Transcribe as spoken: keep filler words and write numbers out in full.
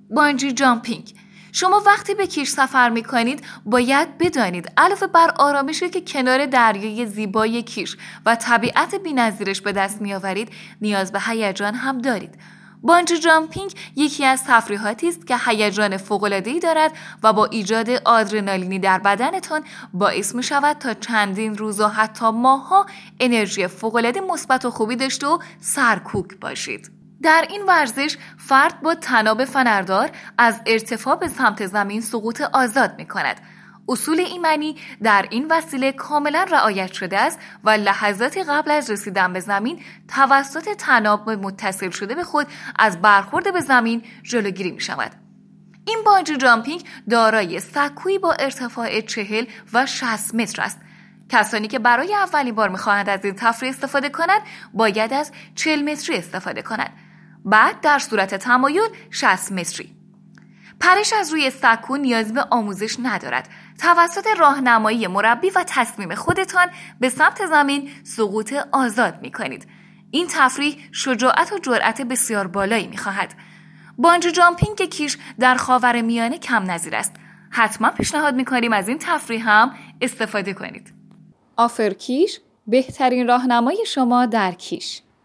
بانجی جامپینگ. شما وقتی به کیش سفر میکنید باید بدانید علاوه بر آرامشی که کنار دریای زیبای کیش و طبیعت بی‌نظیرش به دست میآورید نیاز به هیجان هم دارید. بانجی جامپینگ یکی از تفریحاتی است که هیجان فوق‌العاده‌ای دارد و با ایجاد آدرنالینی در بدنتان باعث می‌شود تا چندین روز و حتی ماه‌ها انرژی فوق‌العاده مثبت و خوبی داشته و سرکوک باشید. در این ورزش فرد با طناب فنردار از ارتفاع به سمت زمین سقوط آزاد می‌کند. اصول ایمنی در این وسیله کاملا رعایت شده است و لحظاتی قبل از رسیدن به زمین توسط طناب متصل شده به خود از برخورد به زمین جلوگیری می شود. این بانجی جامپینگ دارای سکویی با ارتفاع چهل و شصت متر است. کسانی که برای اولین بار می‌خواهند از این تفریح استفاده کنند باید از چهل متری استفاده کنند. بعد در صورت تمایل شصت متری. پرش از روی سکو نیازی به آموزش ندارد. توسط راهنمایی مربی و تصمیم خودتان به سمت زمین سقوط آزاد می کنید. این تفریح شجاعت و جرأت بسیار بالایی می خواهد. بانجی جامپینگ کیش در خاورمیانه کم نظیر است. حتما پیشنهاد می کنیم از این تفریح هم استفاده کنید. آفرکیش، بهترین راهنمای شما در کیش.